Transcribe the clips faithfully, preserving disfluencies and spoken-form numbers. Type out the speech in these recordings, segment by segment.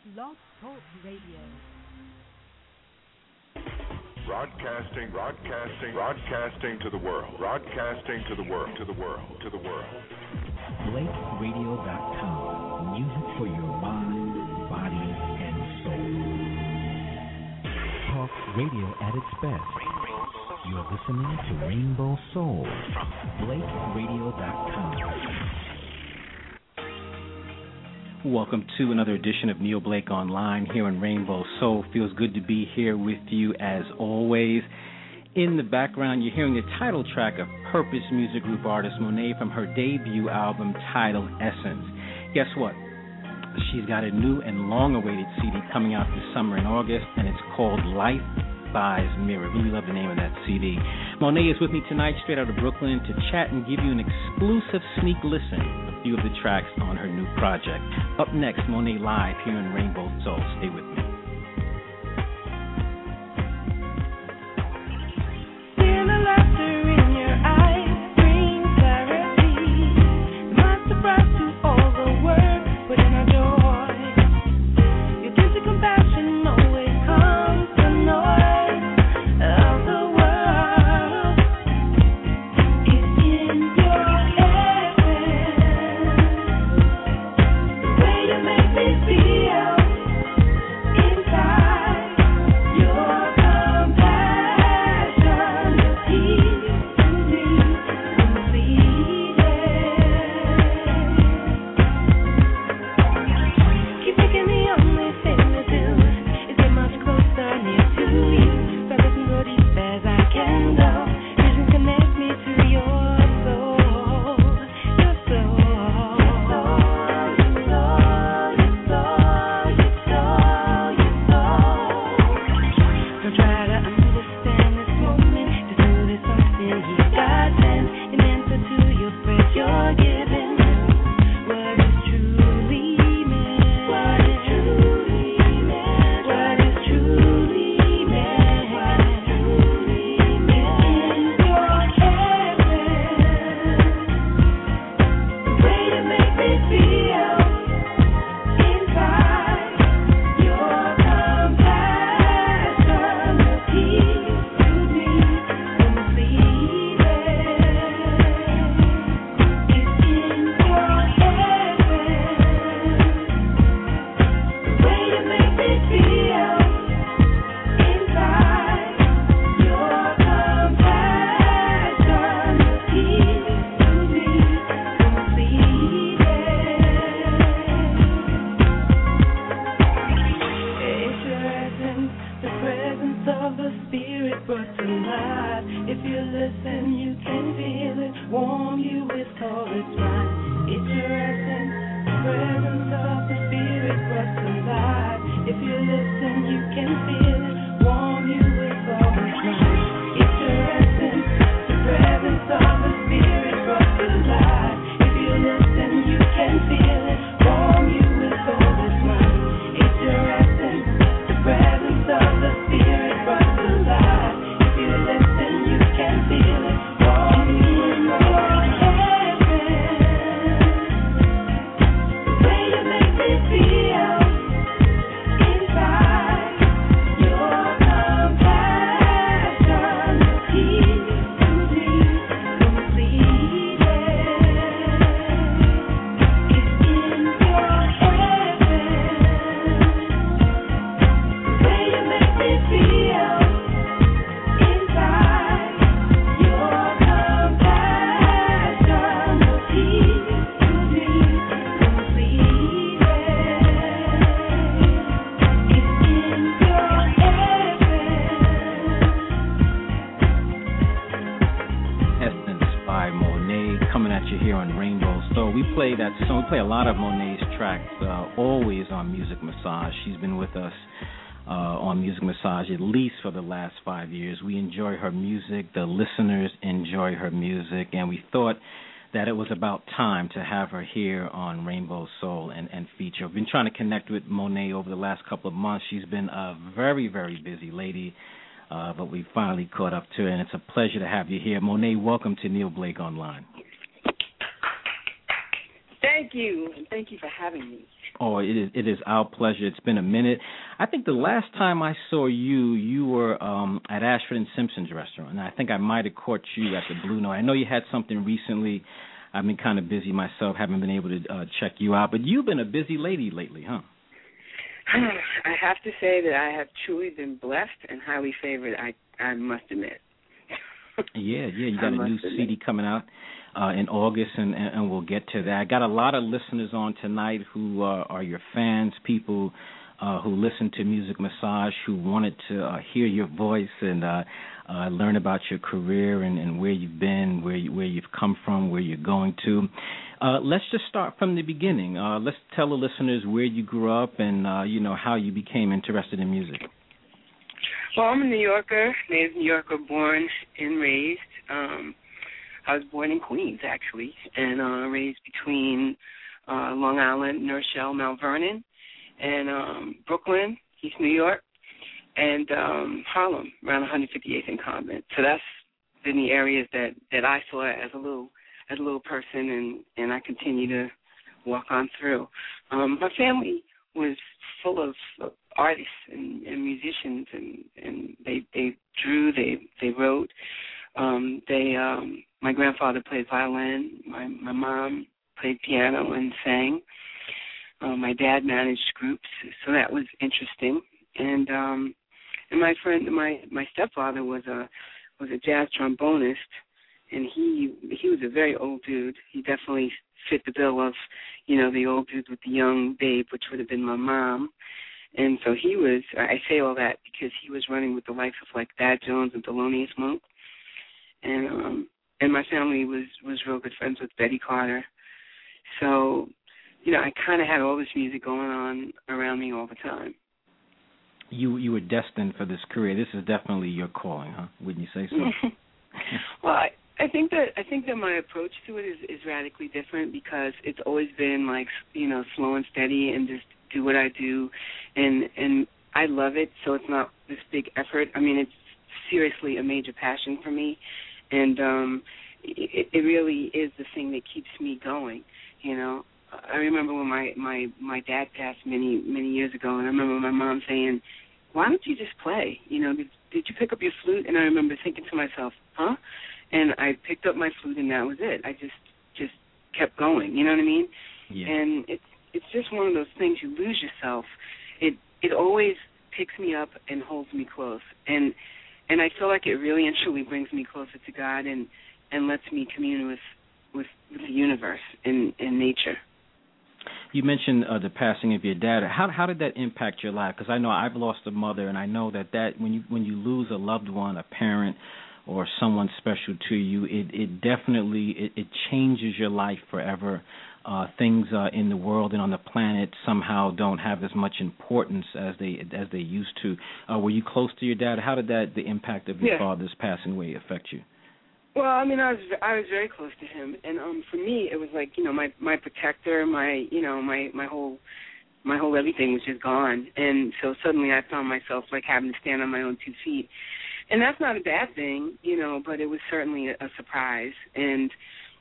Blog Talk Radio. Broadcasting, broadcasting, broadcasting to the world. Broadcasting to the world, to the world, to the world. Blake Radio dot com. Music for your mind, body, and soul. Talk radio at its best. You're listening to Rainbow Soul from Blake Radio dot com. Welcome to another edition of Neil Blake Online here on Rainbow Soul. Feels good to be here with you as always. In the background, you're hearing the title track of Purpose music group artist Monet from her debut album titled Essence. Guess what? She's got a new and long-awaited C D coming out this summer in August, and it's called Life Buys Mirror. Really love the name of that C D. Monet is with me tonight, straight out of Brooklyn, to chat and give you an exclusive sneak listen of a few of the tracks on her new project. Up next, Monet live here in Rainbow Soul. Stay with me. Feel the laughter in your eyes, bring clarity. Not surprised to all the work, put in our joy. Your gift of compassion always comes to noise of the world. It's in your essence, the way you make me feel inside. Your compassion, the peace in me completed. Keep thinking the only thing to do is get much closer, near to you. So I can go deep as I can go. Vision connect me to your soul, your soul, your soul, your soul, your soul, your soul, your soul. Don't try to understand this moment. Just know there's something He got sent in answer to your prayers you're giving. What is truly meant? What is truly meant? What is truly meant? What is truly meant? In your essence, the way you make me feel inside. Your compassion, the peace to me completed. It's in your essence, the way you make me feel inside. Your compassion, the peace to me completed. It's your essence, the presence of the Spirit brought to life. If you listen, you can feel it, warm you with all its might. It's your essence, the presence of the Spirit brought to life. If you listen, you can feel it, warm you with all its might. It's your essence, the presence of the Spirit brought to life. If you listen, you can feel it, warm you with all its might. It's your essence, the presence of the Spirit brought to life. If you listen, you can feel it, warm you with all its might. The way you make me feel inside. Your compassion, the peace to me completed. It's in your essence, the way you make me feel inside. Your compassion, the peace to me completed. It's in your essence. Essence by Monet, coming at you here on Rainbow. So we play that song. We play a lot of Monet's tracks, uh, always on Music Massage. She's been with us uh, on Music Massage at least for the last five years. We enjoy her music. The listeners enjoy her music, and we thought that it was about time to have her here on Rainbow Soul and, and feature. I've been trying to connect with Monet over the last couple of months. She's been a very, very busy lady, uh, but we finally caught up to her, and it's a pleasure to have you here. Monet, welcome to Neil Blake Online. Thank you. Thank you for having me. Oh, it is, it is our pleasure. It's been a minute. I think the last time I saw you, you were um, at Ashford and Simpson's restaurant, and I think I might have caught you at the Blue Note. I know you had something recently. I've been kind of busy myself, haven't been able to uh, check you out, but you've been a busy lady lately, huh? I have to say that I have truly been blessed and highly favored, I, I must admit. yeah, yeah, you got a new admit. C D coming out uh, in August, and, and, and we'll get to that. I got a lot of listeners on tonight who uh, are your fans, people uh, who listen to Music Massage, who wanted to uh, hear your voice and uh, uh, learn about your career and, and where you've been, where you, where you've come from, where you're going to. Uh, let's just start from the beginning. Uh, let's tell the listeners where you grew up and uh, you know how you became interested in music. Well, I'm a New Yorker, native New Yorker, born and raised. Um, I was born in Queens, actually, and uh, raised between uh, Long Island, North Shore, Mount Vernon, and um, Brooklyn, East New York, and um, Harlem, around one fifty-eighth and Convent. So that's been the areas that, that I saw as a little as a little person, and, and I continue to walk on through. Um, my family was full of artists and, and musicians, and, and they they drew, they they wrote. Um, they um, my grandfather played violin. My my mom played piano and sang. Uh, my dad managed groups, so that was interesting. And um, and my friend, my my stepfather was a was a jazz trombonist, and he he was a very old dude. He definitely fit the bill of, you know, the old dude with the young babe, which would have been my mom. And so he was, I say all that because he was running with the likes of like Thad Jones and Thelonious Monk. And um, and my family was, was real good friends with Betty Carter. So, you know, I kind of had all this music going on around me all the time. You you were destined for this career. This is definitely your calling, huh? Wouldn't you say so? Well, I, I think that I think that my approach to it is, is radically different because it's always been like, you know, slow and steady and just do what I do, and and I love it. So it's not this big effort. I mean, it's seriously a major passion for me, and um, it, it really is the thing that keeps me going. You know, I remember when my, my, my dad passed many many years ago, and I remember my mom saying, "Why don't you just play? You know, did, did you pick up your flute?" And I remember thinking to myself, "Huh?" And I picked up my flute, and that was it. I just just kept going. You know what I mean? Yeah. And it's it's just one of those things. You lose yourself. It it always picks me up and holds me close, and and I feel like it really and truly brings me closer to God and, and lets me commune with with, with the universe and, and nature. You mentioned uh, the passing of your dad. How how did that impact your life? Because I know I've lost a mother, and I know that, that when you when you lose a loved one, a parent, or someone special to you, it, it definitely it, it changes your life forever. Uh, things uh, in the world and on the planet somehow don't have as much importance as they as they used to. Uh, were you close to your dad? How did that the impact of your yeah. father's passing away affect you? Well, I mean, I was I was very close to him, and um, for me, it was like, you know, my, my protector, my you know my, my whole my whole everything was just gone, and so suddenly I found myself like having to stand on my own two feet, and that's not a bad thing, you know, but it was certainly a, a surprise, and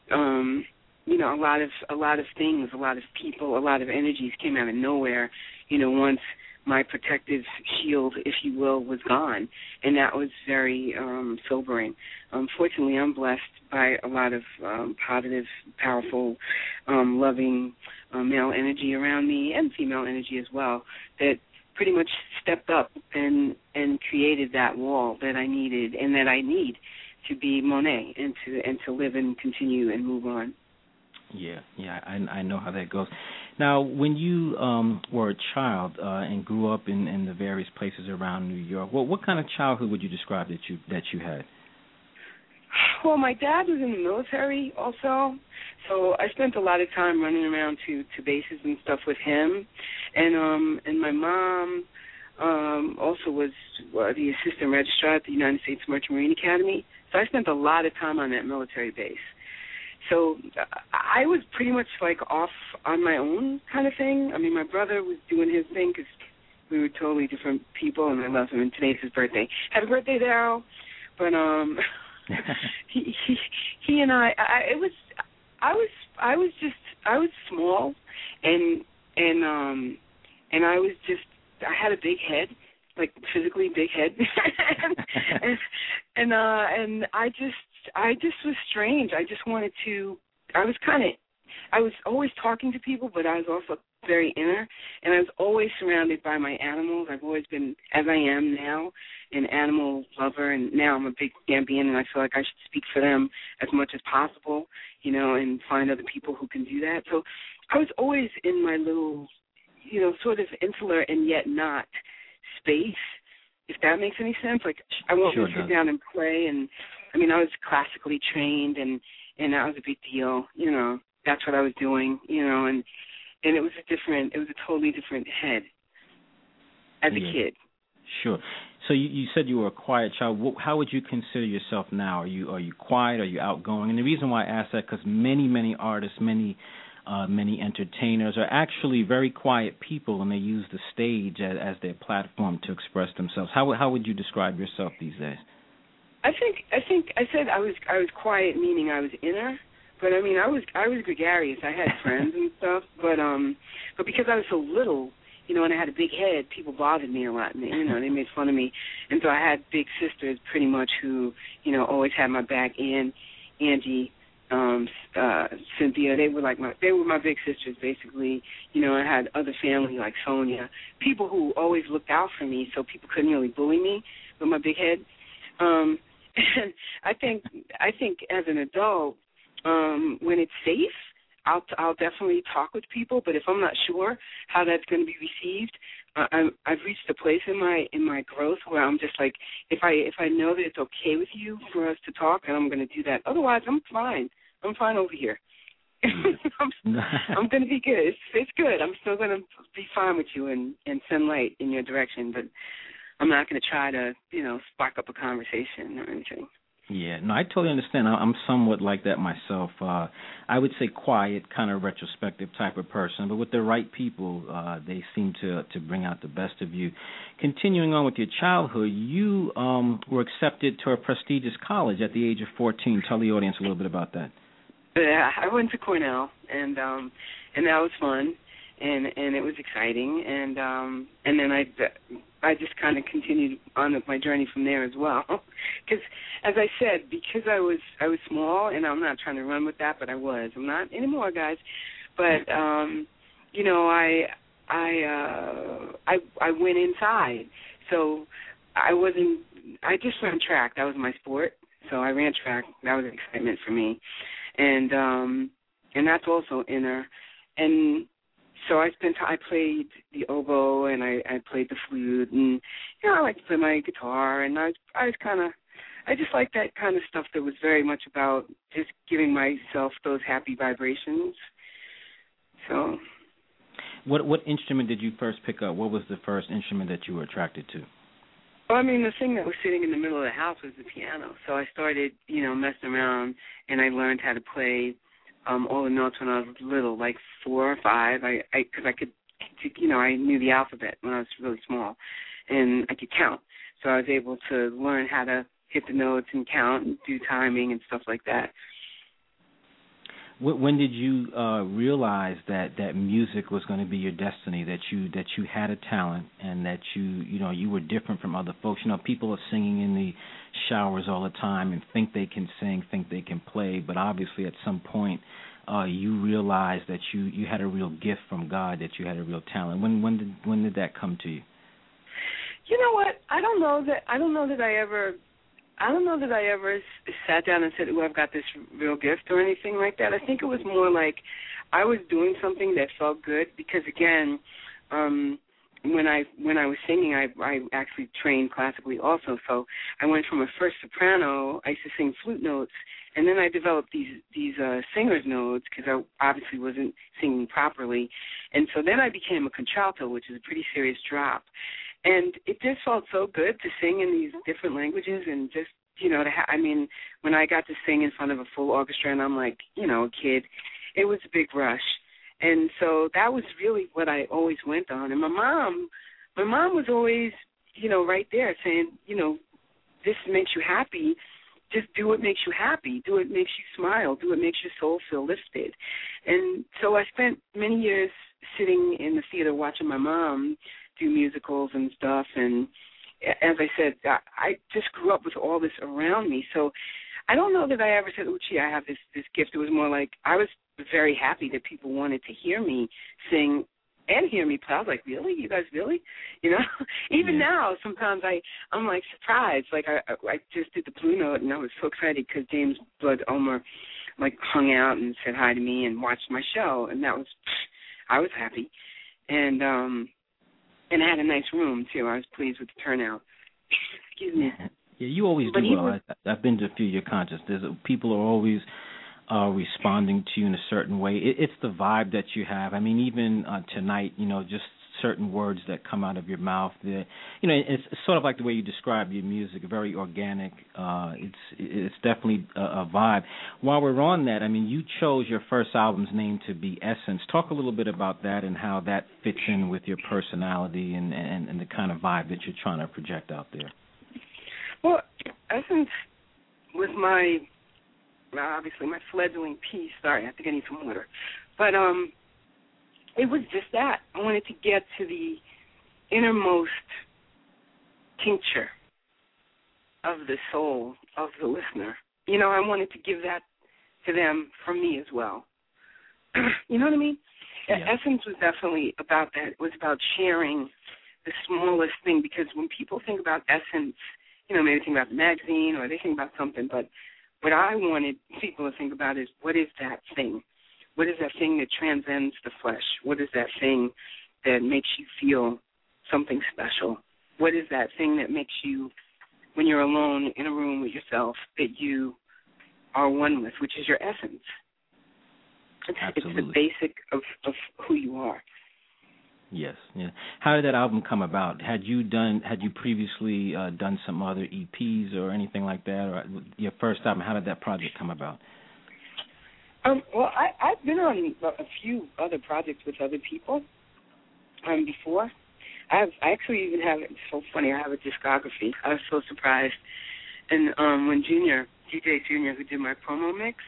um, you know, a lot of a lot of things, a lot of people, a lot of energies came out of nowhere, you know, once my protective shield, if you will, was gone, and that was very um, sobering. Um, fortunately, I'm blessed by a lot of um, positive, powerful, um, loving uh, male energy around me, and female energy as well, that pretty much stepped up and, and created that wall that I needed and that I need to be Monet and to and to live and continue and move on. Yeah, yeah, I, I know how that goes. Now, when you um, were a child uh, and grew up in, in the various places around New York, what what kind of childhood would you describe that you that you had? Well, my dad was in the military also, so I spent a lot of time running around to, to bases and stuff with him, and um and my mom um, also was uh, the assistant registrar at the United States Merchant Marine Academy, so I spent a lot of time on that military base. So I was pretty much like off on my own kind of thing. I mean, my brother was doing his thing because we were totally different people, and I love him, and today's his birthday. Happy birthday, Daryl. But um, he, he he and I, I, it was, I was I was just I was small, and and um and I was just I had a big head, like physically big head, and and and, uh, and I just I just was strange. I just wanted to. I was kind of I was always talking to people, but I was also very inner, and I was always surrounded by my animals. I've always been, as I am now, an animal lover, and now I'm a big Gambian, and I feel like I should speak for them as much as possible, you know, and find other people who can do that. So I was always in my little, you know, sort of insular and yet not space, if that makes any sense. Like, I wanted sure to sit does. down and play, and, I mean, I was classically trained, and, and that was a big deal, you know. That's what I was doing, you know, and and it was a different, it was a totally different head as a yeah. kid. Sure. So you, you said you were a quiet child. How would you consider yourself now? Are you are you quiet? Are you outgoing? And the reason why I ask that, because many, many artists, many uh, many entertainers are actually very quiet people, and they use the stage as, as their platform to express themselves. How how would you describe yourself these days? I think I think I said I was I was quiet, meaning I was inner. But I mean, I was I was gregarious. I had friends and stuff, but um, but because I was so little, you know, and I had a big head, people bothered me a lot. And, you know, they made fun of me, and so I had big sisters, pretty much, who, you know, always had my back. And Angie, um, uh, Cynthia, they were like my they were my big sisters, basically. You know, I had other family like Sonia, people who always looked out for me, so people couldn't really bully me with my big head. Um, and I think I think as an adult. Um, when it's safe, I'll I'll definitely talk with people. But if I'm not sure how that's going to be received, uh, I'm, I've reached a place in my in my growth where I'm just like, if I if I know that it's okay with you for us to talk, then I'm going to do that. Otherwise, I'm fine. I'm fine over here. I'm, I'm going to be good. It's it's good. I'm still going to be fine with you and, and send light in your direction. But I'm not going to try to, you know, spark up a conversation or anything. Yeah, no, I totally understand. I'm somewhat like that myself. Uh, I would say quiet, kind of retrospective type of person, but with the right people, uh, they seem to to bring out the best of you. Continuing on with your childhood, you um, were accepted to a prestigious college at the age of fourteen. Tell the audience a little bit about that. Yeah, I went to Cornell, and um, and that was fun, and and it was exciting, and um, and then I. I just kind of continued on with my journey from there as well. Because, as I said, because I was I was small, and I'm not trying to run with that, but I was. I'm not anymore, guys. But um, you know, I I uh, I I went inside, so I wasn't. I just ran track. That was my sport. So I ran track. That was an excitement for me, and um, and that's also inner. And so I spent. I played the oboe, and I, I played the flute, and you know I like to play my guitar, and I was I was kind of I just like that kind of stuff that was very much about just giving myself those happy vibrations. So, what what instrument did you first pick up? What was the first instrument that you were attracted to? Well, I mean, the thing that was sitting in the middle of the house was the piano. So I started, you know, messing around, and I learned how to play. Um, all the notes when I was little, like four or five, I, I, cause I could, you know, I knew the alphabet when I was really small, and I could count. So I was able to learn how to hit the notes and count and do timing and stuff like that. When did you uh, realize that, that music was going to be your destiny? That you that you had a talent, and that you you know you were different from other folks. You know, people are singing in the showers all the time and think they can sing, think they can play, but obviously at some point uh, you realized that you, you had a real gift from God, that you had a real talent. When when did when did that come to you? You know what? I don't know that I don't know that I ever. I don't know that I ever sat down and said, "Oh, I've got this real gift" or anything like that. I think it was more like I was doing something that felt good because, again, um, when I when I was singing, I, I actually trained classically also. So I went from a first soprano. I used to sing flute notes, and then I developed these these uh, singer's notes because I obviously wasn't singing properly. And so then I became a contralto, which is a pretty serious drop. And it just felt so good to sing in these different languages and just, you know, to ha- I mean, when I got to sing in front of a full orchestra and I'm like, you know, a kid, it was a big rush. And so that was really what I always went on. And my mom, my mom was always, you know, right there saying, you know, this makes you happy, just do what makes you happy, do what makes you smile, do what makes your soul feel lifted. And so I spent many years sitting in the theater watching my mom do musicals and stuff, and as I said, I just grew up with all this around me. So I don't know that I ever said, oh, gee, I have this, this gift. It was more like I was very happy that people wanted to hear me sing and hear me play. I was like, really? You guys really? You know? Even yeah. now, sometimes I, I'm, like, surprised. Like, I, I just did the Blue Note, and I was so excited because James Blood Ulmer, like, hung out and said hi to me and watched my show, and that was, I was happy. And, um, and I had a nice room, too. I was pleased with the turnout. Excuse me. Yeah, you always but do well. was, I, I've been to a few of your concerts. There's a, people are always uh, responding to you in a certain way. It, it's the vibe that you have. I mean, even uh, tonight, you know, just certain words that come out of your mouth. That, you know, it's, it's sort of like the way you describe your music, very organic. Uh, it's it's definitely a, a vibe. While we're on that, I mean, you chose your first album's name to be Essence. Talk a little bit about that and how that fits in with your personality and, and, and the kind of vibe that you're trying to project out there. Well, Essence was my, obviously, my fledgling piece. Sorry, I think I need some water. But um, it was just that. I wanted to get to the innermost tincture of the soul of the listener. You know, I wanted to give that to them from me as well. You know what I mean? Yeah. Essence was definitely about that. It was about sharing the smallest thing, because when people think about Essence, you know, maybe think about the magazine or they think about something, but what I wanted people to think about is, what is that thing? What is that thing that transcends the flesh? What is that thing that makes you feel something special? What is that thing that makes you, when you're alone in a room with yourself, that you are one with, which is your essence? It's, Absolutely. It's the basic of, of who you are. Yes, yeah. How did that album come about? Had you done, had you previously uh, done some other E Ps or anything like that, or your first album? How did that project come about? Um, well, I, I've been on a few other projects with other people um, before. I have, I actually even have, it's so funny, I have a discography. I was so surprised. And um, when Junior, D J Junior, who did my promo mix,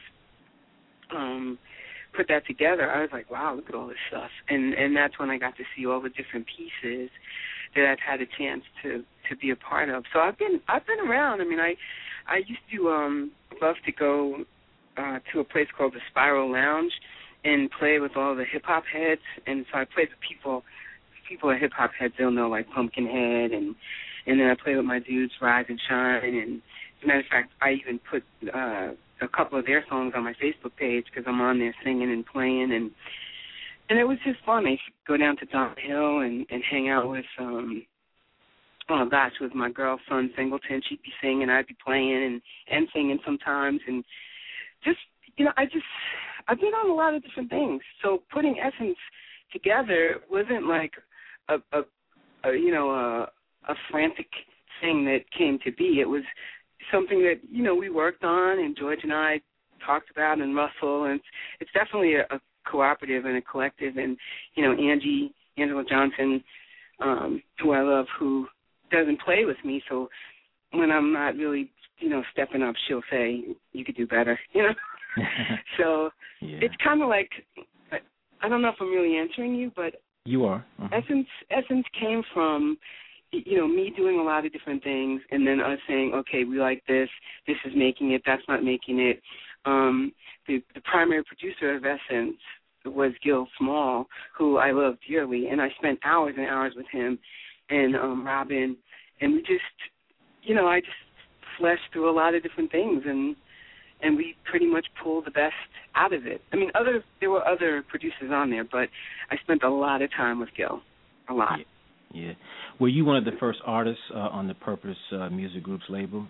um, put that together, I was like, wow, look at all this stuff. And and that's when I got to see all the different pieces that I've had a chance to, to be a part of. So I've been I've been around. I mean, I I used to um, love to go uh, to a place called the Spiral Lounge and play with all the hip-hop heads. And so I played with people, people at hip-hop heads, they'll know, like Pumpkinhead. And, and then I played with my dudes, Rise and Shine. And as a matter of fact, I even put uh, a couple of their songs on my Facebook page because I'm on there singing and playing, and and it was just fun. I used to go down to Don Hill and, and hang out with, um, oh gosh, with my girlfriend Singleton. She'd be singing, I'd be playing and, and singing sometimes, and just, you know, I just, I've been on a lot of different things. So putting Essence together wasn't like a, a, a you know, a, a frantic thing that came to be. It was something that, you know, we worked on, and George and I talked about, and Russell, and it's, it's definitely a, a cooperative and a collective. And, you know, Angie, Angela Johnson, um, who I love, who doesn't play with me, so when I'm not really, you know, stepping up, she'll say, you could do better, you know? So yeah. It's kind of like, I don't know if I'm really answering you, but you are. Uh-huh. Essence, Essence came from, you know, me doing a lot of different things, and then us saying, okay, we like this, this is making it, that's not making it. Um, the, the primary producer of Essence was Gil Small, who I love dearly, and I spent hours and hours with him and um, Robin, and we just, you know, I just fleshed through a lot of different things, and and we pretty much pulled the best out of it. I mean, other there were other producers on there, but I spent a lot of time with Gil, a lot. Yeah. Yeah. Were you one of the first artists uh, on the Purpose uh, Music Group's label?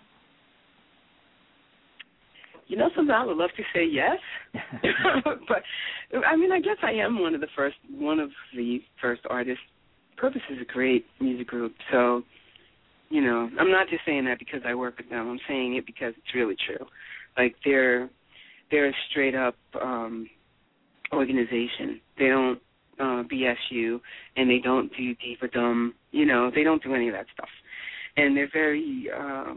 You know, something I would love to say yes, but I mean, I guess I am one of the first, one of the first artists. Purpose is a great music group, so you know, I'm not just saying that because I work with them. I'm saying it because it's really true. Like they're they're a straight up um, organization. They don't uh, B S you, and they don't do deep or dumb. You know, they don't do any of that stuff, and they're very um,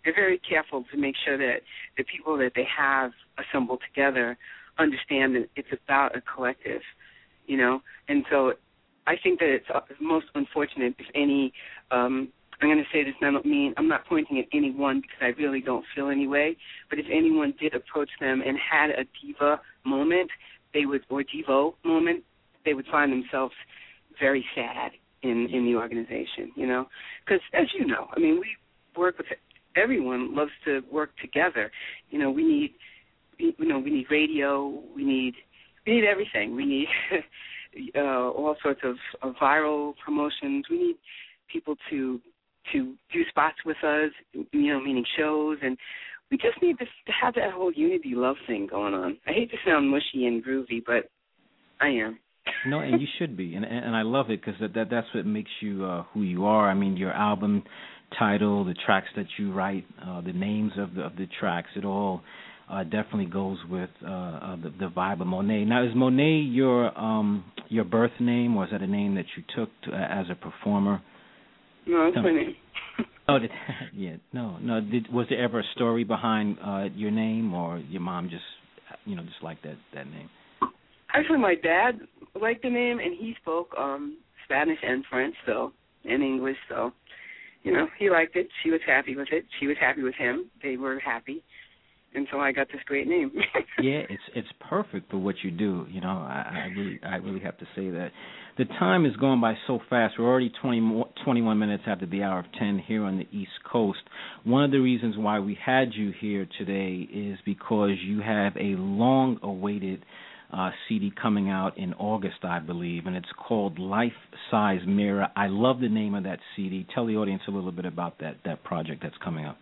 they're very careful to make sure that the people that they have assembled together understand that it's about a collective, you know. And so I think that it's most unfortunate if any, um, I'm going to say this, and I don't mean, I'm not pointing at anyone because I really don't feel any way, but if anyone did approach them and had a diva moment, they would, or Devo moment, they would find themselves very sad in, in the organization, you know. Because as you know, I mean, we work with, everyone loves to work together. You know, we need, you know, we need radio, we need, we need everything. We need uh, all sorts of, of viral promotions. We need people to to do spots with us, you know, meaning shows, and we just need to, to have that whole unity love thing going on. I hate to sound mushy and groovy, but I am. No, and you should be, and and I love it because that, that that's what makes you uh, who you are. I mean, your album title, the tracks that you write, uh, the names of the of the tracks, it all uh, definitely goes with uh, uh, the, the vibe of Monet. Now, is Monet your um, your birth name, or is that a name that you took to, uh, as a performer? No, it's my name. Oh, did, yeah, no, no. Did, was there ever a story behind uh, your name, or your mom just, you know, just liked that, that name? Actually, my dad liked the name, and he spoke um, Spanish and French, so and English, so you know, he liked it. She was happy with it. She was happy with him. They were happy, and so I got this great name. Yeah, it's it's perfect for what you do. You know, I, I really I really have to say that. The time is going by so fast. We're already twenty, twenty-one minutes after the hour of ten here on the East Coast. One of the reasons why we had you here today is because you have a long-awaited uh, C D coming out in August, I believe, and it's called Life Size Mirror. I love the name of that C D. Tell the audience a little bit about that, that project that's coming up.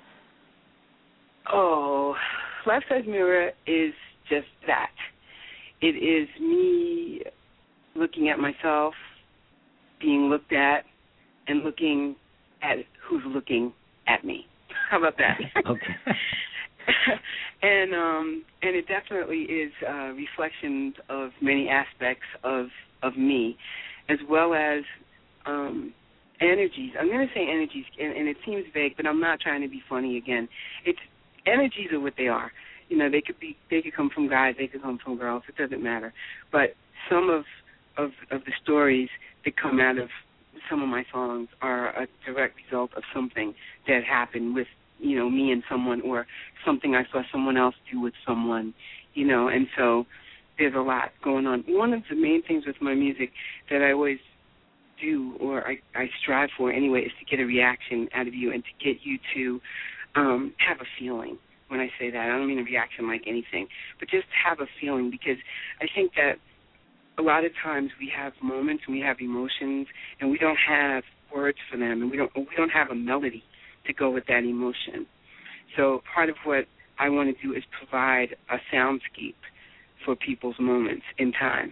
Oh, Life Size Mirror is just that. It is me looking at myself, being looked at, and looking at who's looking at me. How about that? Okay. and um, and it definitely is uh, reflections of many aspects of of me, as well as um, energies. I'm going to say energies, and, and it seems vague, but I'm not trying to be funny again. It's energies are what they are. You know, they could be, they could come from guys, they could come from girls. It doesn't matter. But some of Of, of the stories that come out of some of my songs are a direct result of something that happened with, you know, me and someone, or something I saw someone else do with someone, you know, and so there's a lot going on. One of the main things with my music that I always do, or I, I strive for anyway, is to get a reaction out of you and to get you to um, have a feeling. When I say that, I don't mean a reaction like anything, but just have a feeling, because I think that a lot of times we have moments and we have emotions and we don't have words for them, and we don't we don't have a melody to go with that emotion. So part of what I want to do is provide a soundscape for people's moments in time.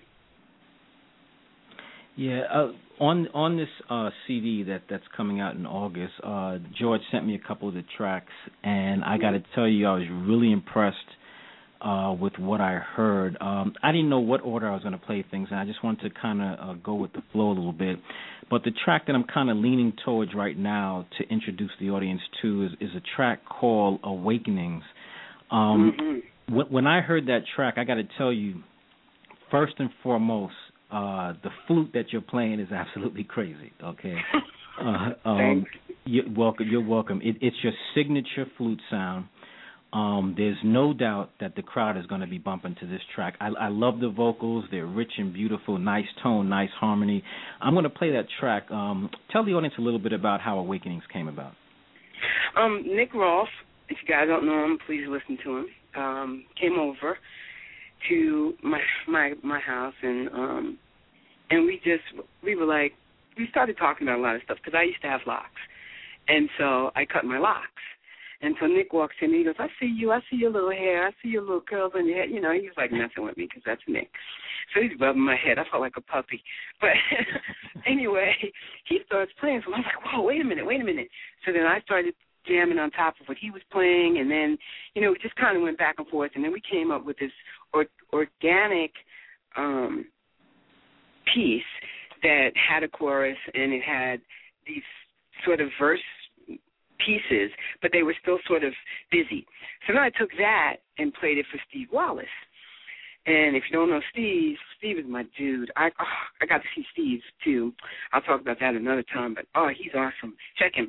Yeah, uh, on on this uh, C D that, that's coming out in August, uh, George sent me a couple of the tracks, and I got to tell you, I was really impressed Uh, with what I heard. Um, I didn't know what order I was going to play things, and I just wanted to kind of uh, go with the flow a little bit. But the track that I'm kind of leaning towards right now to introduce the audience to is, is a track called Awakenings. Um, mm-hmm. wh- when I heard that track, I got to tell you, first and foremost, uh, the flute that you're playing is absolutely crazy, okay? uh, um, Thanks. You're welcome. You're welcome. It, it's your signature flute sound. Um, there's no doubt that the crowd is going to be bumping to this track. I, I love the vocals. They're rich and beautiful, nice tone, nice harmony. I'm going to play that track. Um, tell the audience a little bit about how Awakenings came about. Um, Nick Rolfe, if you guys don't know him, please listen to him, um, came over to my my my house, and um, and we just, we were like, we started talking about a lot of stuff, because I used to have locks, and so I cut my locks. And so Nick walks in and he goes, I see you, I see your little hair, I see your little curls on your head. You know, he was like messing with me because that's Nick. So he's rubbing my head. I felt like a puppy. But anyway, he starts playing. So I was like, whoa, wait a minute, wait a minute. So then I started jamming on top of what he was playing. And then, you know, we just kind of went back and forth. And then we came up with this or, organic um, piece that had a chorus, and it had these sort of verse pieces, but they were still sort of busy. So then I took that and played it for Steve Wallace. And if you don't know Steve, Steve is my dude. I oh, I got to see Steve, too. I'll talk about that another time, but, oh, he's awesome. Check him.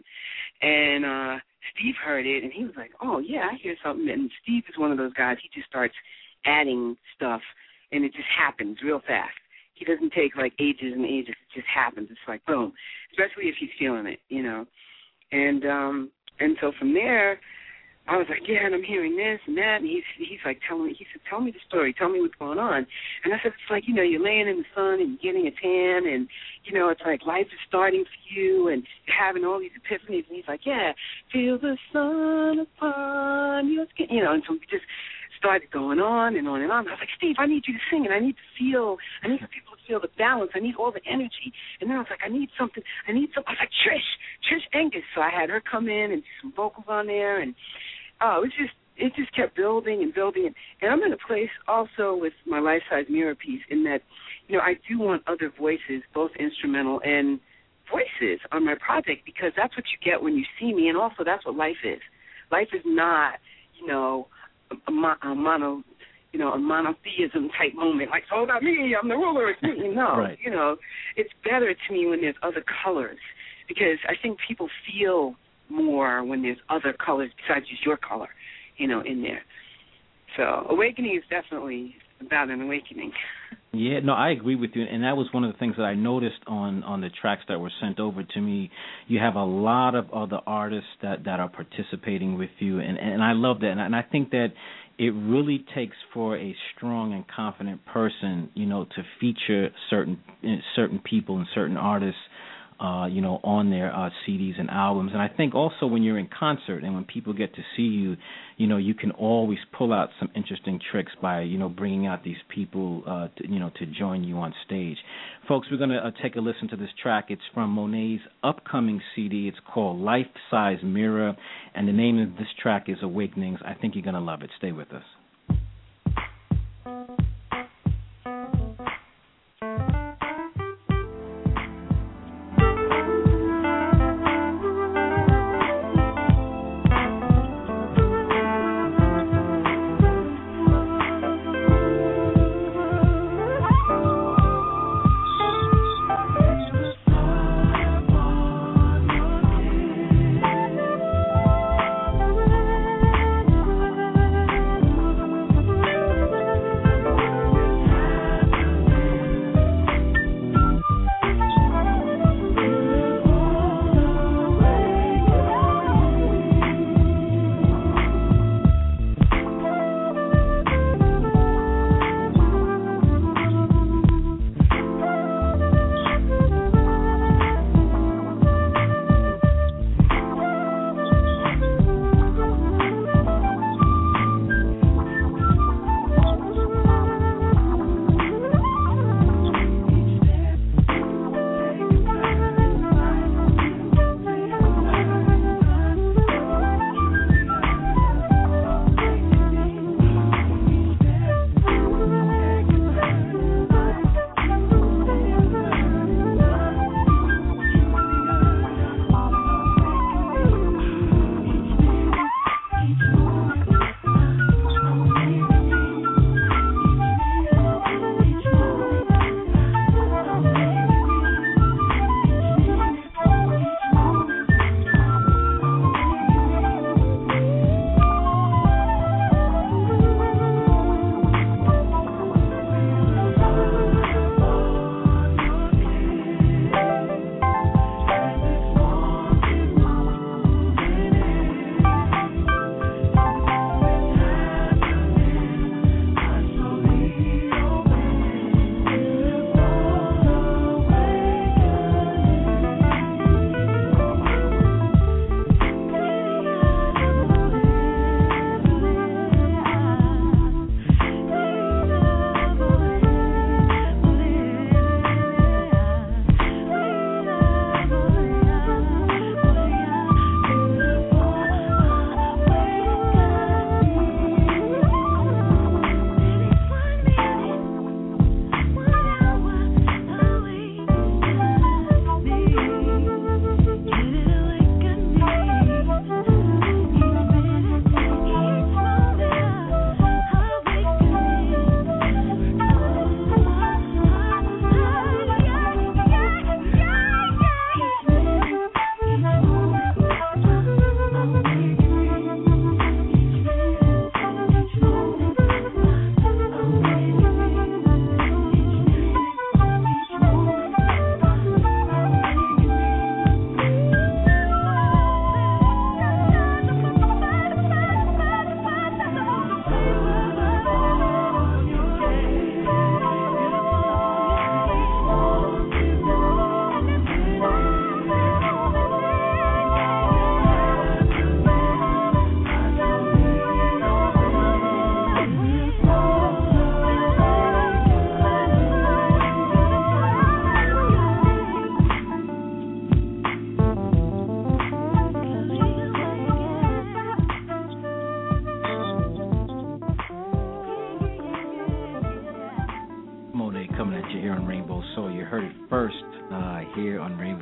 And uh, Steve heard it, and he was like, oh, yeah, I hear something. And Steve is one of those guys, he just starts adding stuff, and it just happens real fast. He doesn't take, like, ages and ages. It just happens. It's like, boom, especially if he's feeling it, you know. And um, and so from there, I was like, yeah, and I'm hearing this and that, and he's he's like telling me, he said, tell me the story, tell me what's going on. And I said, it's like, you know, you're laying in the sun and you're getting a tan, and, you know, it's like life is starting for you, and you're having all these epiphanies. And he's like, yeah, feel the sun upon your skin, you know, and so we just started going on and on and on. I was like, Steve, I need you to sing, and I need to feel, I need people to feel the balance. I need all the energy. And then I was like, I need something, I need something. I was like, Trish, Trish Angus. So I had her come in and do some vocals on there, and oh, it was just, it just kept building and building. And, and I'm in a place also with my life-size mirror piece in that, you know, I do want other voices, both instrumental and voices on my project, because that's what you get when you see me, and also that's what life is. Life is not, you know, a, a, a mono, you know, a monotheism type moment, like, it's all about me, I'm the ruler, it's me. No, right. You know, it's better to me when there's other colors, because I think people feel more when there's other colors besides just your color, you know, in there. So awakening is definitely about an awakening. Yeah, no, I agree with you, and that was one of the things that I noticed on, on the tracks that were sent over to me. You have a lot of other artists that, that are participating with you, and, and I love that, and I, and I think that it really takes for a strong and confident person, you know, to feature certain certain people and certain artists, Uh, you know, on their uh, C Ds and albums. And I think also when you're in concert and when people get to see you, you know, you can always pull out some interesting tricks by, you know, bringing out these people, uh, to, you know, to join you on stage. Folks, we're going to uh, take a listen to this track. It's from Monet's upcoming C D. It's called Life Size Mirror, and the name of this track is Awakenings. I think you're going to love it. Stay with us. Thank you.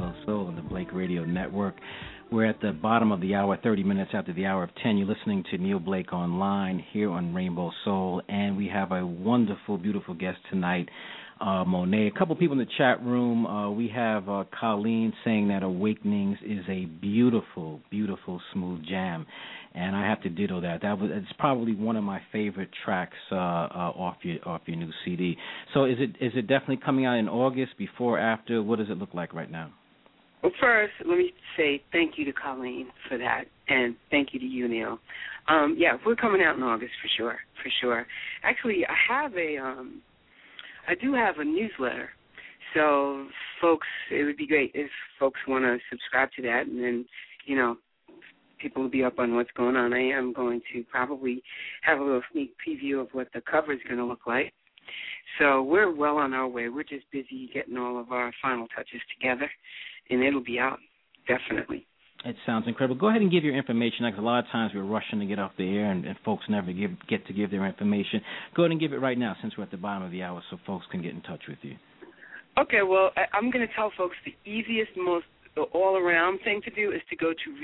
Rainbow Soul on the Blake Radio Network. We're at the bottom of the hour, thirty minutes after the hour of ten. You're listening to Neil Blake Online here on Rainbow Soul, and we have a wonderful, beautiful guest tonight, uh, Monet. A couple people in the chat room. Uh, we have uh, Colleen saying that Awakenings is a beautiful, beautiful, smooth jam. And I have to ditto that. That was it's probably one of my favorite tracks uh, uh, off your off your new C D. So is it is it definitely coming out in August? Before, after? What does it look like right now? Well, first, let me say thank you to Colleen for that, and thank you to you, Neil. Um, yeah, we're coming out in August for sure, for sure. Actually, I have a um, I do have a newsletter. So, folks, it would be great if folks want to subscribe to that, and then, you know, people will be up on what's going on. I am going to probably have a little sneak preview of what the cover is going to look like. So we're well on our way. We're just busy getting all of our final touches together, and it'll be out, definitely. It sounds incredible. Go ahead and give your information, because a lot of times we're rushing to get off the air, and, and folks never give, get to give their information. Go ahead and give it right now, since we're at the bottom of the hour, so folks can get in touch with you. Okay, well, I, I'm going to tell folks the easiest, most the all-around thing to do is to go to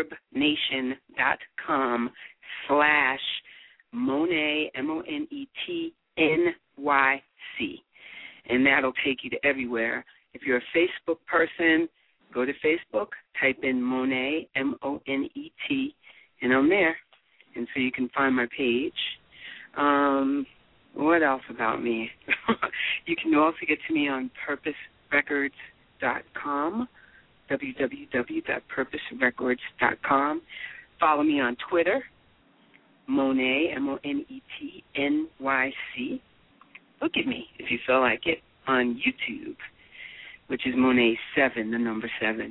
reverbnation.com slash Monet, M O N E T N Y C, and that'll take you to everywhere. If you're a Facebook person, go to Facebook, type in Monet, M O N E T, and I'm there, and so you can find my page. Um, what else about me? You can also get to me on purpose records dot com. w w w dot purpose records dot com. Follow me on Twitter, Monet, M O N E T N Y C. Look at me if you feel like it on YouTube, which is Monet seven, the number seven.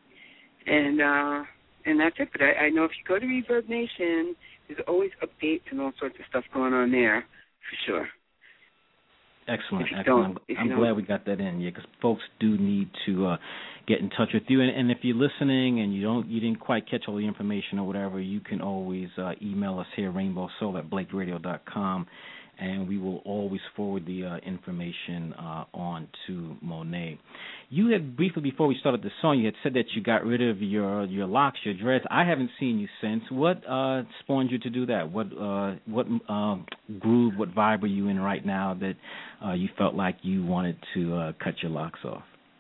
And uh, and that's it. But I, I know if you go to Reverb Nation, there's always updates and all sorts of stuff going on there, for sure. Excellent, excellent. I'm, I'm glad we got that in, yeah, because folks do need to uh, get in touch with you. And, and if you're listening and you don't, you didn't quite catch all the information or whatever, you can always uh, email us here, rainbow soul at blake radio dot com, and we will always forward the uh, information uh, on to Monet. You had briefly, before we started the song, you had said that you got rid of your your locks, your dreads. I haven't seen you since. What uh, spawned you to do that? What uh, what uh, groove, what vibe are you in right now that uh, you felt like you wanted to uh, cut your locks off?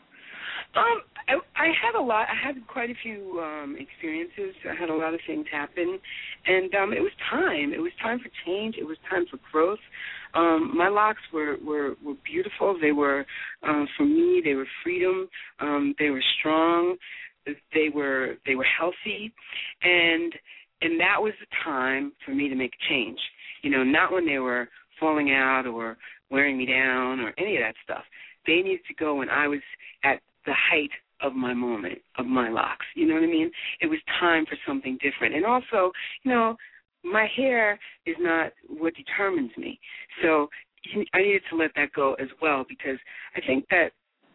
Um, I, I had a lot. I had quite a few um, experiences. I had a lot of things happen, and um, it was time. It was time for change. It was time for growth. Um, my locks were, were, were beautiful. They were, um, for me, they were freedom. Um, they were strong. They were they were healthy, and and that was the time for me to make a change. You know, not when they were falling out or wearing me down or any of that stuff. They needed to go when I was at the height of my moment, of my locks. You know what I mean? It was time for something different. And also, you know, my hair is not what determines me. So I needed to let that go as well, because I think that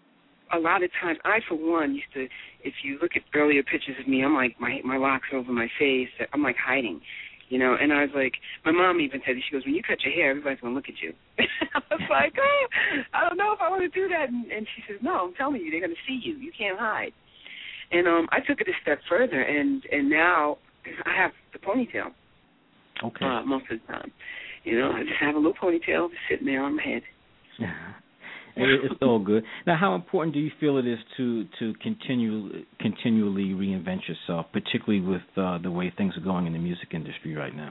a lot of times, I, for one, used to, if you look at earlier pictures of me, I'm like, my, my locks over my face, I'm like hiding. You know, and I was like, my mom even said, she goes, when you cut your hair, everybody's going to look at you. I was like, oh, I don't know if I want to do that. And, and she says, no, I'm telling you, they're going to see you. You can't hide. And um, I took it a step further, and, and now I have the ponytail. Okay. Uh, most of the time. You know, I just have a little ponytail just sitting there on my head. Yeah. It's all good. Now, how important do you feel it is to to continue continually reinvent yourself, particularly with uh, the way things are going in the music industry right now?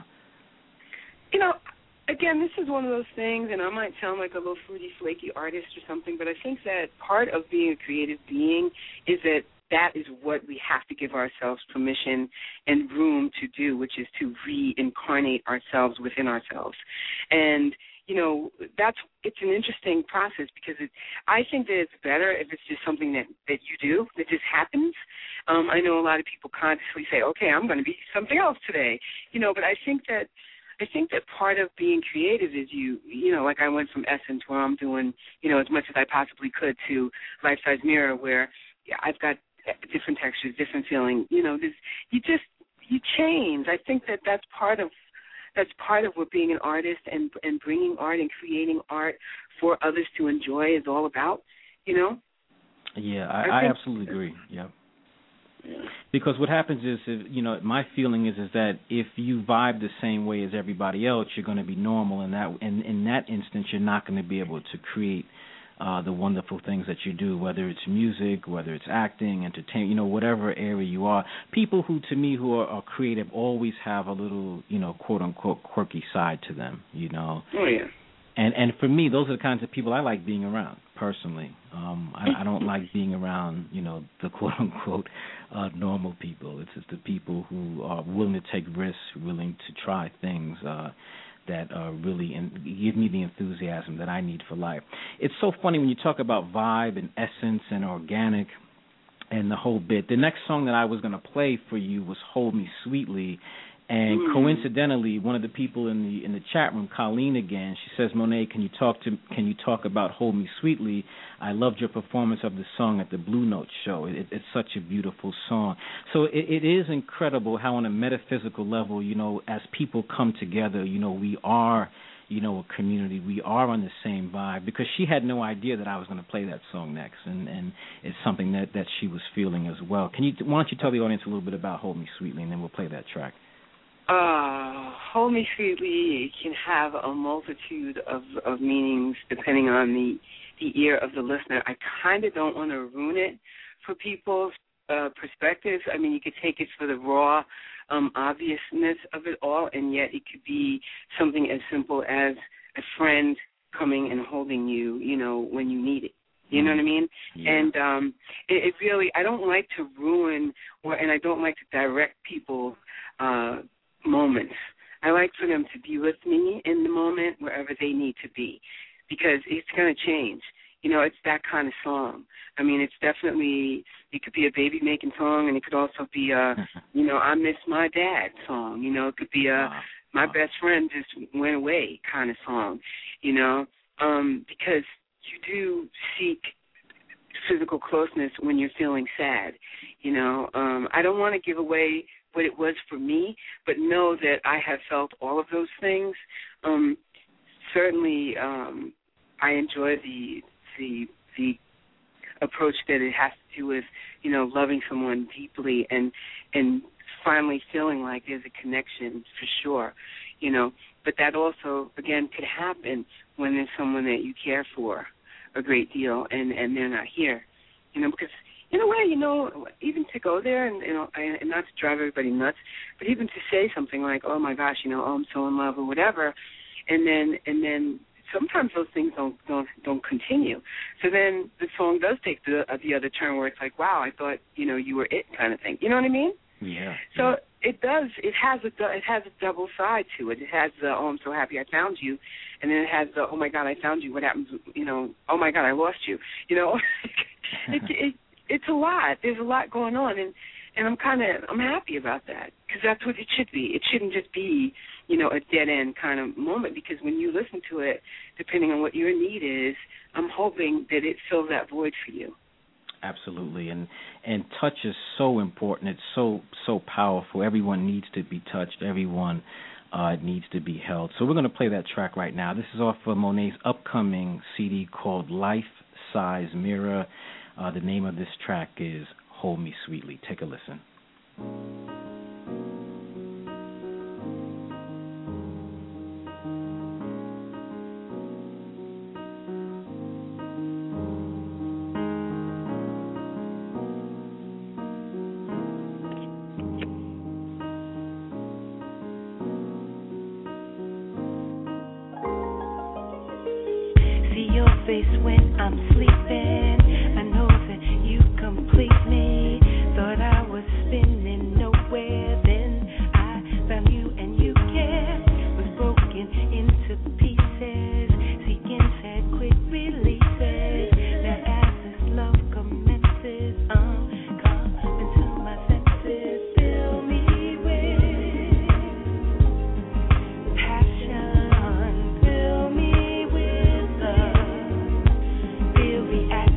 You know, again, this is one of those things, and I might sound like a little fruity, flaky artist or something, but I think that part of being a creative being is that that is what we have to give ourselves permission and room to do, which is to reincarnate ourselves within ourselves. And you know, that's it's an interesting process, because it, I think that it's better if it's just something that, that you do, that just happens. Um, I know a lot of people consciously say, okay, I'm going to be something else today, you know, but I think that I think that part of being creative is you, you know, like I went from Essence, where I'm doing, you know, as much as I possibly could, to Life Size Mirror, where I've got different textures, different feeling. You know, this, you just, you change. I think that that's part of That's part of what being an artist and and bringing art and creating art for others to enjoy is all about, you know? Yeah, I, I, I think, absolutely agree. Yeah. yeah. Because what happens is, if, you know, my feeling is is that if you vibe the same way as everybody else, you're going to be normal. And that, and in that instance, you're not going to be able to create uh, the wonderful things that you do, whether it's music, whether it's acting, entertainment, you know, whatever area you are. People who, to me, who are, are creative always have a little, you know, quote unquote quirky side to them. You know. Oh yeah. And and for me, those are the kinds of people I like being around personally. Um, I, I don't like being around, you know, the quote unquote uh, normal people. It's just the people who are willing to take risks, willing to try things uh, that uh, really in, give me the enthusiasm that I need for life. It's so funny when you talk about vibe and essence and organic and the whole bit. The next song that I was going to play for you was "Hold Me Sweetly." And mm. coincidentally, one of the people in the in the chat room, Colleen again, she says, "Monet, can you talk to can you talk about Hold Me Sweetly? I loved your performance of the song at the Blue Note show. It, it's such a beautiful song." So it, it is incredible how, on a metaphysical level, you know, as people come together, you know, we are, you know, a community. We are on the same vibe, because she had no idea that I was going to play that song next, and, and it's something that, that she was feeling as well. Can you why don't you tell the audience a little bit about Hold Me Sweetly, and then we'll play that track. Uh, Hold Me Sweetly can have a multitude of, of meanings depending on the, the ear of the listener. I kind of don't want to ruin it for people's uh, perspectives. I mean, you could take it for the raw um, obviousness of it all, and yet it could be something as simple as a friend coming and holding you, you know, when you need it. You know what I mean? Yeah. And um, it, it really, I don't like to ruin, or, and I don't like to direct people uh moments. I like for them to be with me in the moment wherever they need to be, because it's going to change. You know, it's that kind of song. I mean, it's definitely, it could be a baby-making song, and it could also be a, you know, I miss my dad song. You know, it could be a, wow. my wow. best friend just went away kind of song, you know, um, because you do seek physical closeness when you're feeling sad. You know, um, I don't want to give away what it was for me, but know that I have felt all of those things. Um, certainly, um, I enjoy the the the approach that it has to do with, you know, loving someone deeply and and finally feeling like there's a connection for sure, you know. But that also, again, could happen when there's someone that you care for a great deal and, and they're not here, you know, because in a way, you know, even to go there and, you know, and not to drive everybody nuts, but even to say something like, "Oh my gosh, you know, oh, I'm so in love," or whatever, and then and then sometimes those things don't don't don't continue. So then the song does take the uh, the other turn where it's like, "Wow, I thought, you know, you were it," kind of thing. You know what I mean? Yeah. So yeah. it does. It has a it has a double side to it. It has the, "Oh, I'm so happy I found you," and then it has the, "Oh my God, I found you. What happens? You know, oh my God, I lost you." You know, it, it it's a lot. There's a lot going on, and, and I'm kind of I'm happy about that, because that's what it should be. It shouldn't just be, you know, a dead end kind of moment, because when you listen to it, depending on what your need is, I'm hoping that it fills that void for you. Absolutely, and and touch is so important. It's so so powerful. Everyone needs to be touched. Everyone uh, needs to be held. So we're going to play that track right now. This is off of Monet's upcoming C D called Life Size Mirror. Uh, the name of this track is Hold Me Sweetly. Take a listen. See your face when I'm sleeping. I know that you complete me. Thought I was spinning nowhere, then I found you and you care. Was broken into pieces, seeking sad quick releases. Now as this love commences, I'm coming to my senses. Fill me with passion, fill me with love, feel the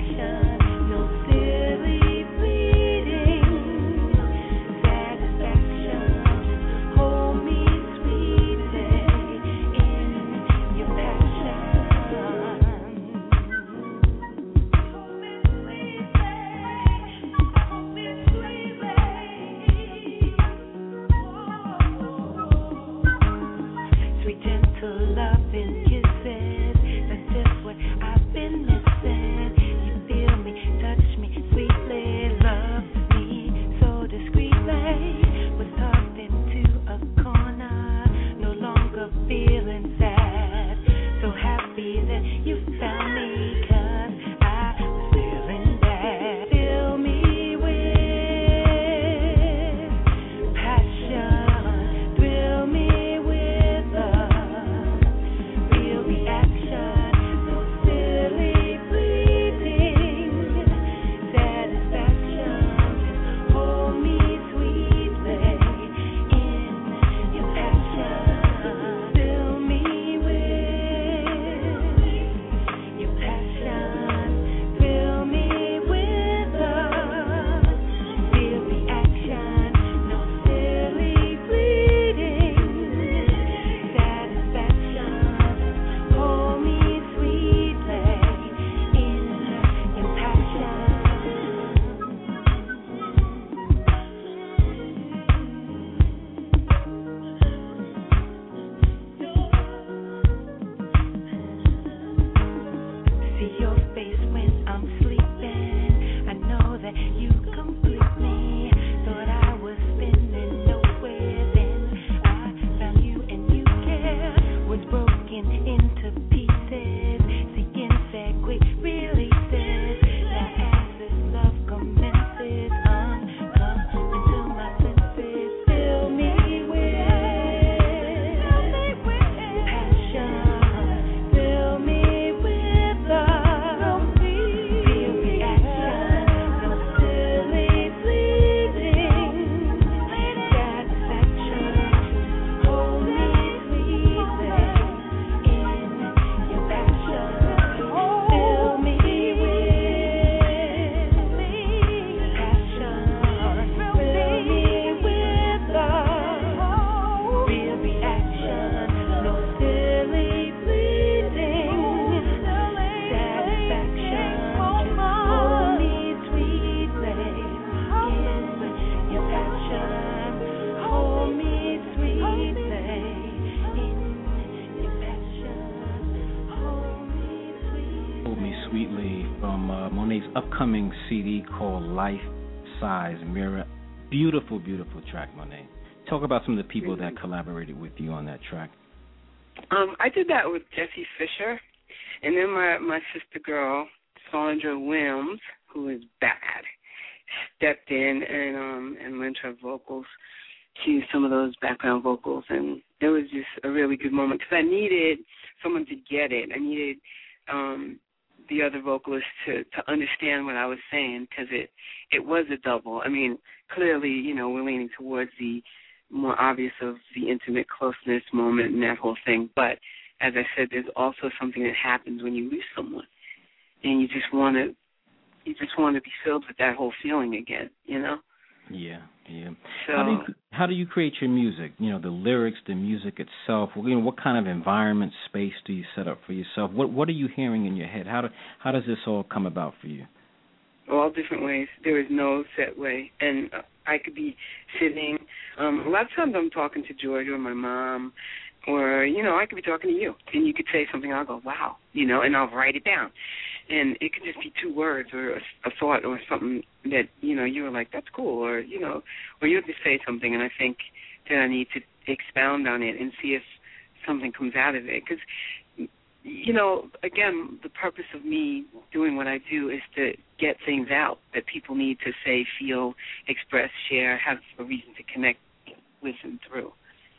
upcoming C D called Life Size Mirror. Beautiful, beautiful track, Monet. Talk about some of the people that collaborated with you on that track. Um, I did that with Jessie Fisher, and then my, my sister girl, Sandra Williams, who is bad, stepped in and um, and lent her vocals to some of those background vocals, and it was just a really good moment because I needed someone to get it. I needed um, the other vocalist to, to understand what I was saying because it, it was a double. I mean, clearly, you know, we're leaning towards the more obvious of the intimate closeness moment and that whole thing. But as I said, there's also something that happens when you lose someone, and you just want to, you just want to be filled with that whole feeling again, you know? Yeah, yeah. So, how do you how do you create your music? You know, the lyrics, the music itself. You know, what kind of environment, space do you set up for yourself? What what are you hearing in your head? How do how does this all come about for you? all different ways. There is no set way, and I could be sitting. Um, a lot of times I'm talking to George or my mom, or you know, I could be talking to you, and you could say something. I'll go, wow, you know, and I'll write it down. And it could just be two words or a, a thought or something that, you know, you were like, that's cool, or, you know, or you'll just say something, and I think that I need to expound on it and see if something comes out of it. Because, you know, again, the purpose of me doing what I do is to get things out that people need to say, feel, express, share, have a reason to connect with and through.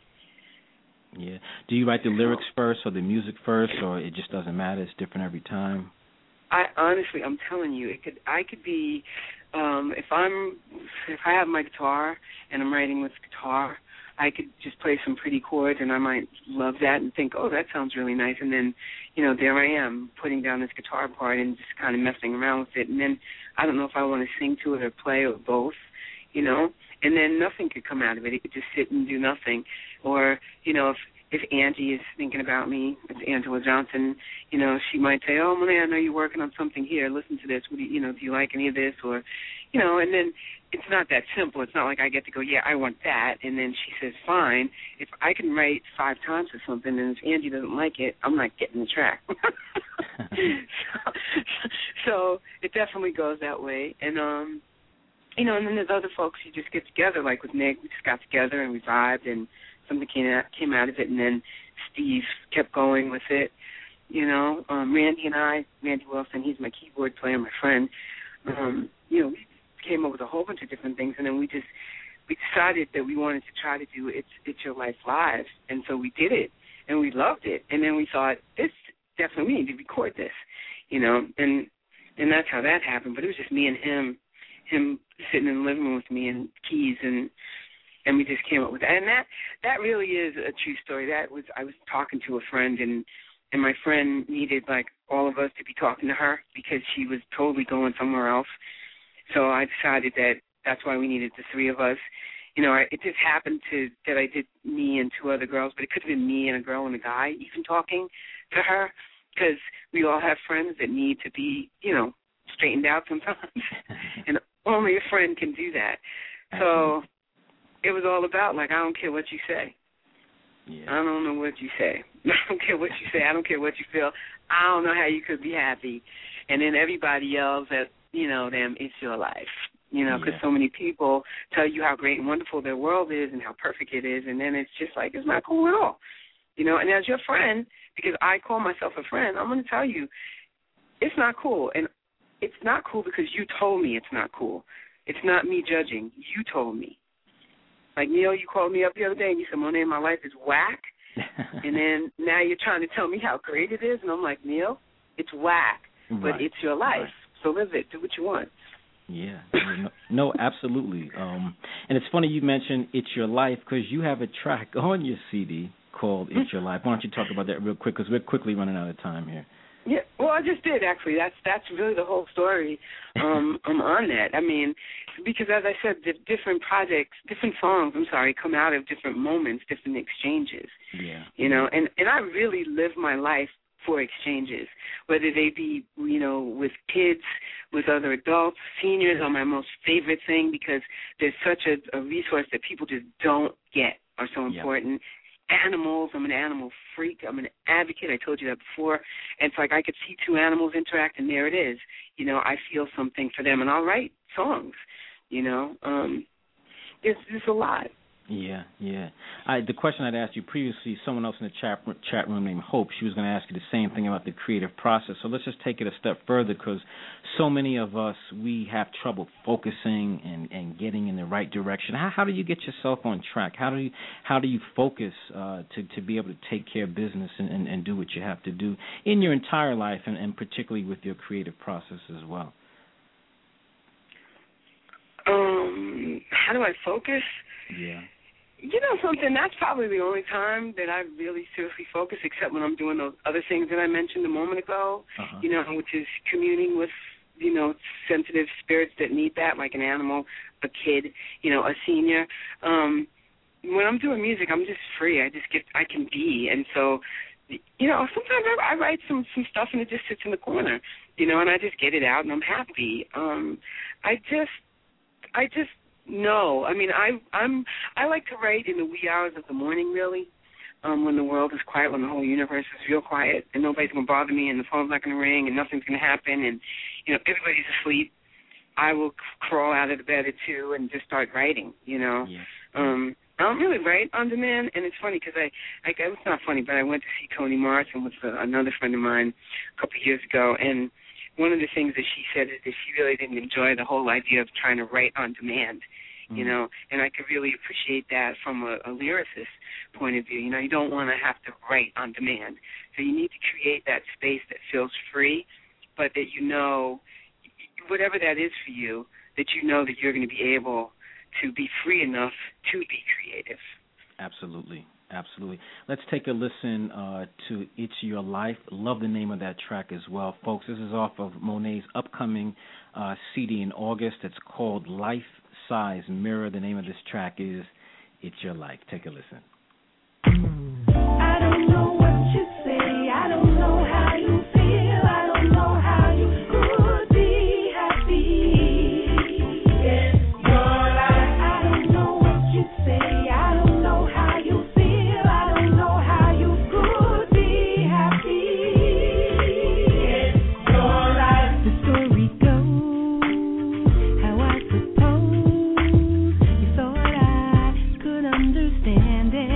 Yeah. Do you write the lyrics first or the music first, or it just doesn't matter? It's different every time? I honestly, I'm telling you, it could. I could be, um, if I'm, if I have my guitar and I'm writing with guitar, I could just play some pretty chords, and I might love that and think, oh, that sounds really nice. And then, you know, there I am putting down this guitar part and just kind of messing around with it. And then I don't know if I want to sing to it or play or both, you know. And then nothing could come out of it. It could just sit and do nothing. Or, you know, if If Angie is thinking about me, it's Angela Johnson, you know, she might say, oh, Monet, I know you're working on something here. Listen to this. What do you, you know, do you like any of this? Or, you know, and then it's not that simple. It's not like I get to go, yeah, I want that. And then she says, fine. If I can write five times or something, and if Angie doesn't like it, I'm not getting the track. so, so it definitely goes that way. And, um, you know, and then there's other folks you just get together, like with Nick. We just got together and we vibed, and something came out, came out of it, and then Steve kept going with it. You know, um, Randy and I, Randy Wilson, he's my keyboard player, my friend. Um, you know, we came up with a whole bunch of different things, and then we just we decided that we wanted to try to do It's It's Your Life Live, and so we did it, and we loved it. And then we thought, this definitely we need to record this, you know, and and that's how that happened. But it was just me and him, him sitting in the living room with me and keys and. And we just came up with that. And that, that really is a true story. That was I was talking to a friend, and, and my friend needed, like, all of us to be talking to her because she was totally going somewhere else. So I decided that that's why we needed the three of us. You know, I, it just happened to that I did me and two other girls, but it could have been me and a girl and a guy even talking to her because we all have friends that need to be, you know, straightened out sometimes. And only a friend can do that. So it was all about, like, I don't care what you say. Yeah. I don't know what you say. I don't care what you say. I don't care what you feel. I don't know how you could be happy. And then everybody yells at, you know, them, it's your life. You know, because yeah. so many people tell you how great and wonderful their world is and how perfect it is, and then it's just like, it's not cool at all. You know, and as your friend, because I call myself a friend, I'm going to tell you, it's not cool. And it's not cool because you told me it's not cool. It's not me judging. You told me. Like, Neil, you called me up the other day and you said, Monet, my life is whack. And then now you're trying to tell me how great it is. And I'm like, Neil, it's whack, but right. it's your life. Right. So live it. Do what you want. Yeah. No, no, absolutely. Um, and it's funny you mentioned It's Your Life because you have a track on your C D called It's Your Life. Why don't you talk about that real quick because we're quickly running out of time here. Yeah, well, I just did, actually. That's that's really the whole story um, um, on that. I mean, because as I said, the different projects, different songs, I'm sorry, come out of different moments, different exchanges. Yeah. You know, and, and I really live my life for exchanges, whether they be, you know, with kids, with other adults. Seniors are my most favorite thing because there's such a, a resource that people just don't get are so important. animals. I'm an animal freak. I'm an advocate. I told you that before. And it's like I could see two animals interact, and there it is. You know, I feel something for them, and I'll write songs, you know. Um, it's, it's a lot. Yeah, yeah. I, the question I'd asked you previously, someone else in the chat, chat room named Hope, she was going to ask you the same thing about the creative process. So let's just take it a step further, because so many of us, we have trouble focusing and, and getting in the right direction. How, how do you get yourself on track? How do you how do you focus uh, to, to be able to take care of business and, and, and do what you have to do in your entire life, and, and particularly with your creative process as well? Um, how do I focus? Yeah. You know something, that's probably the only time that I really seriously focus, except when I'm doing those other things that I mentioned a moment ago, uh-huh. you know, which is communing with, you know, sensitive spirits that need that, like an animal, a kid, you know, a senior. Um, when I'm doing music, I'm just free. I just get, I can be. And so, you know, sometimes I, I write some, some stuff and it just sits in the corner, you know, and I just get it out and I'm happy. Um, I just, I just, No, I mean I I'm I like to write in the wee hours of the morning, really, um, when the world is quiet, when the whole universe is real quiet, and nobody's gonna bother me, and the phone's not gonna ring, and nothing's gonna happen, and you know everybody's asleep. I will crawl out of the bed at two and just start writing. You know, yeah. um, I don't really write on demand, and it's funny because I, I it's not funny, but I went to see Toni Morrison with another friend of mine a couple of years ago, and one of the things that she said is that she really didn't enjoy the whole idea of trying to write on demand, mm-hmm. you know, and I could really appreciate that from a, a lyricist point of view. You know, you don't want to have to write on demand. So you need to create that space that feels free, but that you know, whatever that is for you, that you know that you're going to be able to be free enough to be creative. Absolutely. Absolutely. Let's take a listen uh, to It's Your Life. Love the name of that track as well. Folks, this is off of Monet's upcoming uh, C D in August. It's called Life Size Mirror. The name of this track is It's Your Life. Take a listen. I don't know what you say. I don't know how you feel. I don't know how you could be happy. It's your life. I don't know what you say. I don't know how you feel. Understand it.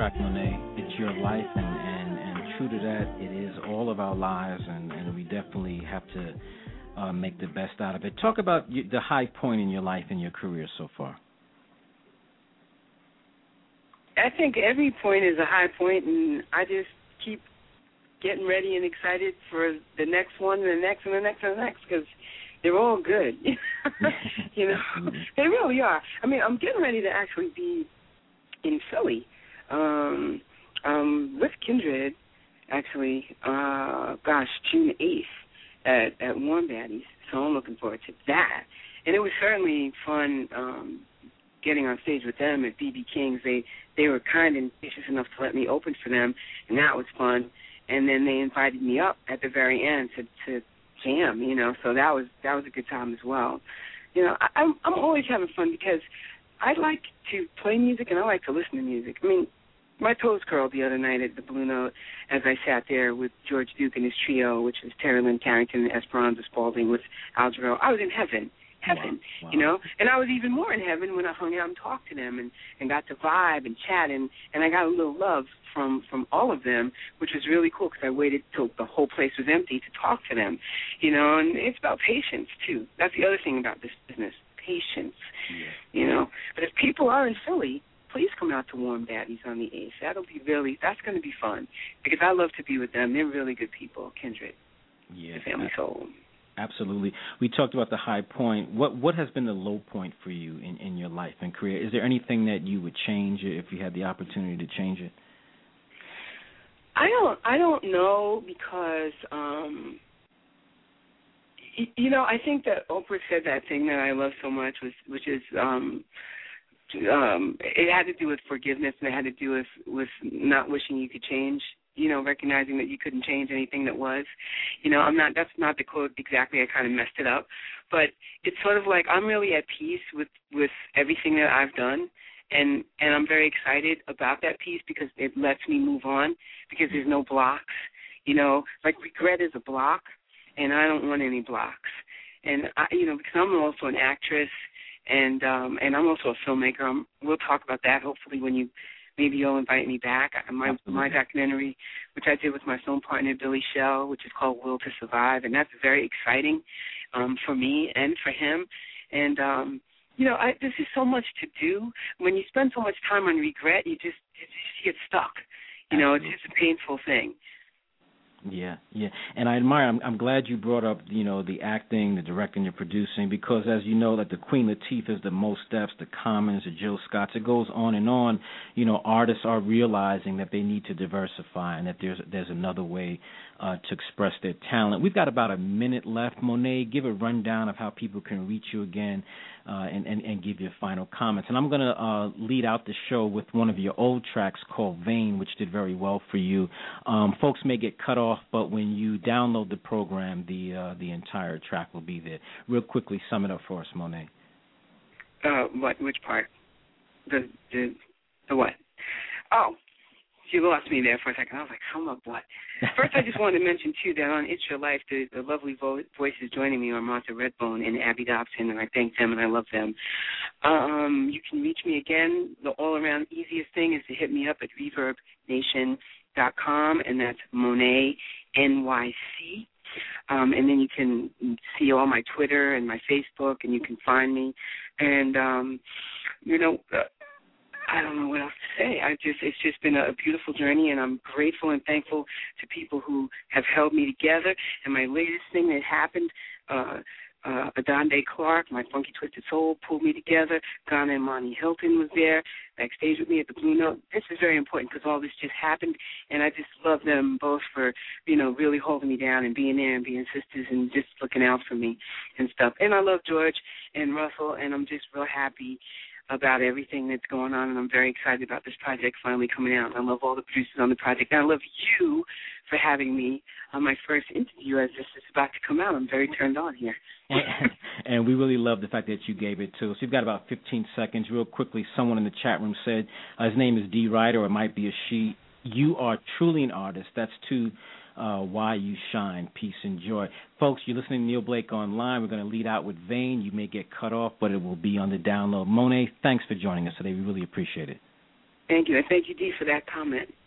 track, Monet. It's your life, and, and, and true to that, it is all of our lives, and, and we definitely have to uh, make the best out of it. Talk about you, the high point in your life and your career so far. I think every point is a high point, and I just keep getting ready and excited for the next one and the next and the next and the next, because they're all good. You know, they really are. I mean, I'm getting ready to actually be in Philly um, um, with Kindred, actually, uh, gosh, June eighth at, at Warm Baddies, so I'm looking forward to that. And it was certainly fun um, getting on stage with them at B B King's. They, they were kind and gracious enough to let me open for them, and that was fun. And then they invited me up at the very end to, to jam, you know, so that was that was a good time as well. You know, I, I'm I'm always having fun because I like to play music and I like to listen to music. I mean, my toes curled the other night at the Blue Note as I sat there with George Duke and his trio, which is Terry Lynn Carrington and Esperanza Spalding with Al Jarreau. I was in heaven. Heaven, wow. Wow. You know, and I was even more in heaven when I hung out and talked to them and, and got to vibe and chat, and, and I got a little love from, from all of them, which was really cool because I waited till the whole place was empty to talk to them, you know, and it's about patience, too. That's the other thing about this business, patience, yeah. You know. But if people are in Philly, please come out to Warm Baddies on the eighth. That'll be really, that's going to be fun because I love to be with them. They're really good people, Kindred, yeah, the Family Soul. Absolutely. We talked about the high point. What what has been the low point for you in, in your life and career? Is there anything that you would change if you had the opportunity to change it? I don't I don't know because um, y- you know, I think that Oprah said that thing that I love so much, was, which is um, um, it had to do with forgiveness, and it had to do with, with not wishing you could change. You know, recognizing that you couldn't change anything that was. You know, I'm not, that's not the quote exactly. I kind of messed it up. But it's sort of like I'm really at peace with, with everything that I've done, and, and I'm very excited about that peace because it lets me move on because there's no blocks. You know, like regret is a block, and I don't want any blocks. And, I, you know, because I'm also an actress, and um, and I'm also a filmmaker. I'm, we'll talk about that hopefully when you, maybe you'll invite me back. My Absolutely. my documentary, which I did with my film partner, Billy Shell, which is called Will to Survive, and that's very exciting um, for me and for him. And, um, you know, I, this is so much to do. When you spend so much time on regret, you just, you just get stuck. You know, Absolutely. It's just a painful thing. Yeah, yeah, and I admire. I'm, I'm glad you brought up, you know, the acting, the directing, the producing, because as you know, like the Queen Latifahs, the Mos Defs, the Commons, the Jill Scotts, it goes on and on. You know, artists are realizing that they need to diversify and that there's there's another way uh, to express their talent. We've got about a minute left. Monet, give a rundown of how people can reach you again uh, and, and, and give your final comments. And I'm going to uh, lead out the show with one of your old tracks called Vain, which did very well for you. Um, folks may get cut off, but when you download the program, the uh, the entire track will be there. Real quickly, sum it up for us, Monet. Uh, what? Which part? The the the what? Oh, you lost me there for a second. I was like, sum up what? First, I just wanted to mention too that on It's Your Life, the, the lovely vo- voices joining me are Martha Redbone and Abby Dobson, and I thank them and I love them. Um, you can reach me again. The all-around easiest thing is to hit me up at reverb nation dot com, and that's Monet N Y C. Um, and then you can see all my Twitter and my Facebook, and you can find me. And, um, you know, uh, I don't know what else to say. I just It's just been a, a beautiful journey, and I'm grateful and thankful to people who have held me together. And my latest thing that happened, uh, uh, Adonde Clark, my Funky Twisted Soul, pulled me together. Ghana and Monty Hilton was there backstage with me at the Blue Note. This is very important because all this just happened, and I just love them both for, you know, really holding me down and being there and being sisters and just looking out for me and stuff. And I love George and Russell, and I'm just real happy about everything that's going on, and I'm very excited about this project finally coming out. I love all the producers on the project, and I love you for having me on my first interview as this is about to come out. I'm very turned on here. and, and we really love the fact that you gave it to us. You've got about fifteen seconds. Real quickly, someone in the chat room said, uh, his name is D. Ryder, or it might be a she. You are truly an artist. That's too uh, why you shine. Peace and joy. Folks, you're listening to Neil Blake Online. We're going to lead out with Vain. You may get cut off, but it will be on the download. Monet, thanks for joining us today. We really appreciate it. Thank you, and thank you, Dee, for that comment.